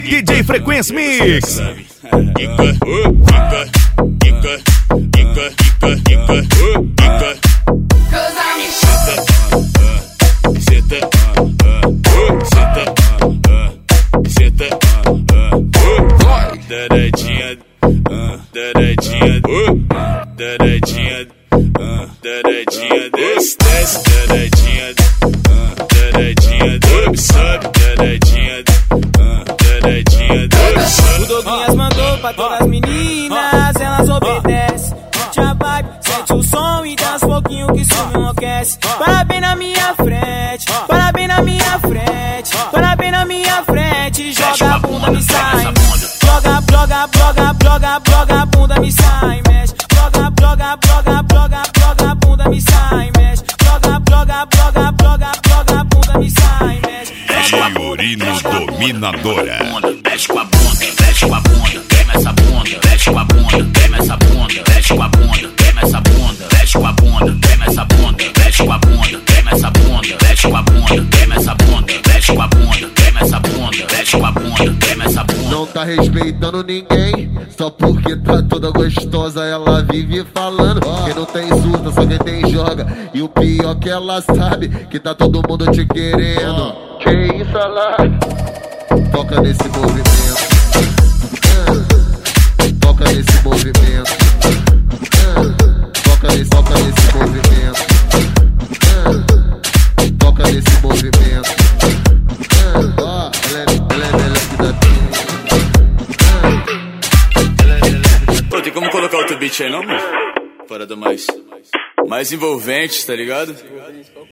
DJ Frequência Mix. Dadadinha, desce, dadadinha, sobe, dadadinha, o Douglas mandou pra todas as meninas, elas obedecem. Curte a vibe, sente o som e dança um pouquinho que isso me enlouquece. Parabéns na minha frente, parabéns na minha frente, parabéns na minha frente. Joga a bunda, me sai, joga, joga, joga, joga, joga a bunda, me sai, mexe. Joga, joga, joga, joga, joga a bunda, me sai, mexe. Joga, joga, joga, joga, joga a bunda, me sai, mexe. Fiorino Dominadora. Mexe com a bunda, mexe com a bunda, queima essa bunda, mexe com a bunda, queima essa bunda, mexe com a bunda, queima essa bunda, mexe com a bunda, queima essa bunda, mexe com a bunda, queima essa bunda, mexe com a bunda, queima essa bunda, mexe com a bunda, queima essa bunda, mexe com a bunda, queima essa bunda. Não tá respeitando ninguém, só porque tá toda gostosa ela vive falando. Quem não tem surta, só quem tem joga. E o pior que ela sabe, que tá todo mundo te querendo. Que isso lá? Toca nesse movimento, toca nesse movimento, toca nesse movimento, toca nesse movimento. Ela é melhor que da tua. Pô, tem como colocar outro beat aí não, mano? Parada mais envolvente, tá ligado?